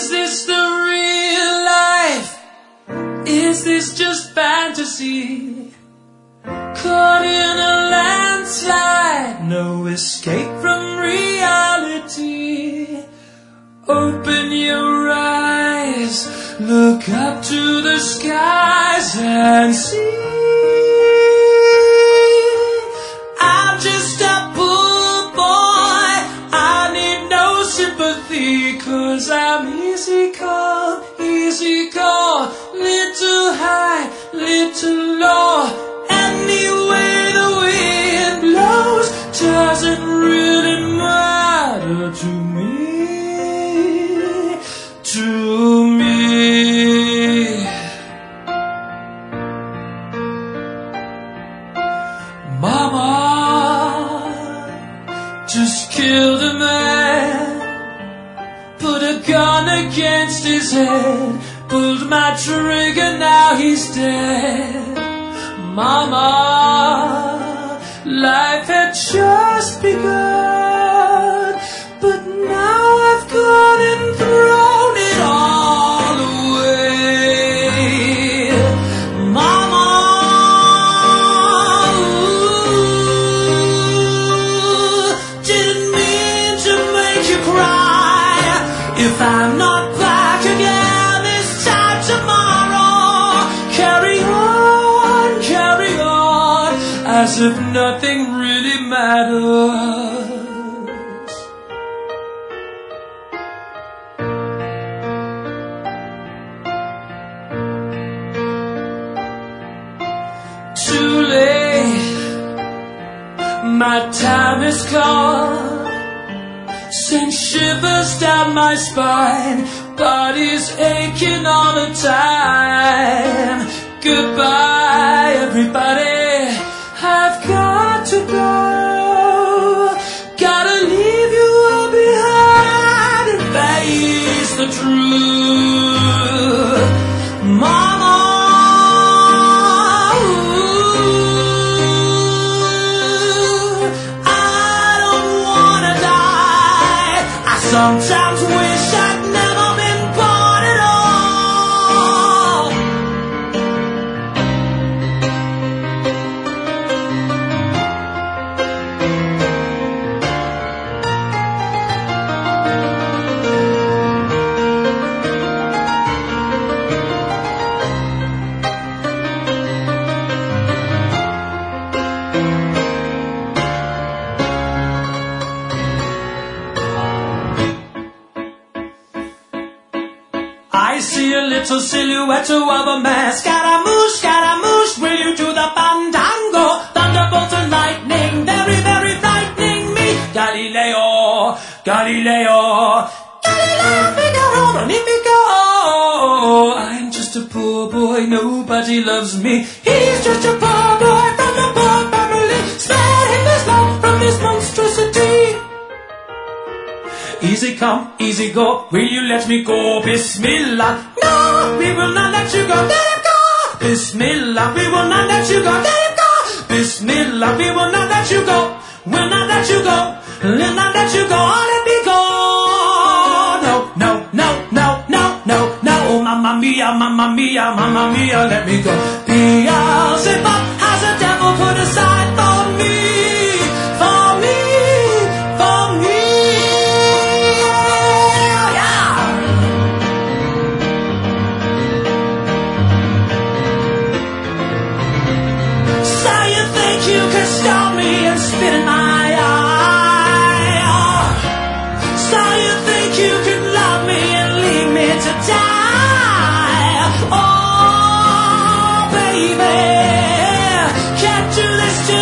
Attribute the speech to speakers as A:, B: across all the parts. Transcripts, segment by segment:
A: Is this the real life? Is this just fantasy? Caught in a landslide, no escape from reality. Open your eyes, look up to the skies and see. I'm just a poor boy, I need no sympathy, 'cause I'm easy come, little high, little low. Any way the wind blows doesn't really matter to me. Mama just killed a man, put a gun against his head, pulled my trigger, now he's dead. Mama, life had just begun, but now I've gone and thrown it all away. Mama, didn't mean to make you cry. If I'm not back again this time tomorrow, carry on, as if nothing really matters. Too late, my time is gone. Sends shivers down my spine, body's aching all the time. Goodbye, everybody, I've got to go. Gotta leave you all behind and face the truth. Mama, I don't wanna die. I sometimes wish I'd never been born at all. I see a little silhouette of a man. Scaramouche, will you do the fandango? Thunderbolt and lightning, very, very frightening me. Galileo, Figaro, Magnifico. I'm just a poor boy, nobody loves me. He's just a poor boy from a poor family. Spare him this love from this monstrosity. Easy come, easy go, will you let me go? Bismillah, no, we will not let you go. Let him go. Bismillah, we will not let you go. Let him go. Bismillah, we will not let you go. We'll not let you go. We'll not let you go. Oh, let me go. No, no, no, no, no, no, no. Oh, mamma mia, mamma mia, mamma mia, let me go. Beelzebub has a devil put aside for me, for me, for me. You can stop me and spit in my eye. So you think you can love me and leave me to die? Oh, baby, can't do this to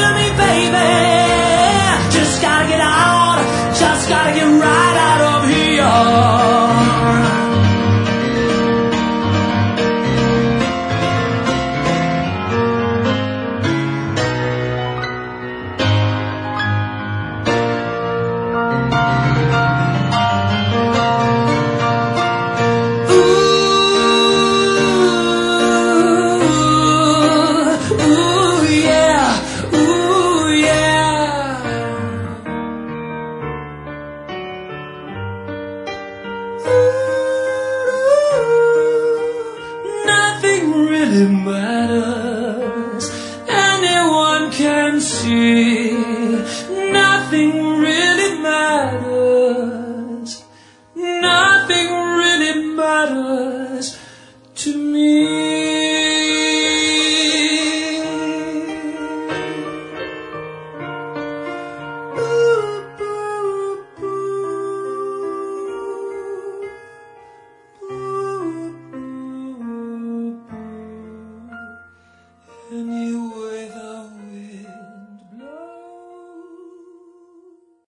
A: really matters. Anyone can see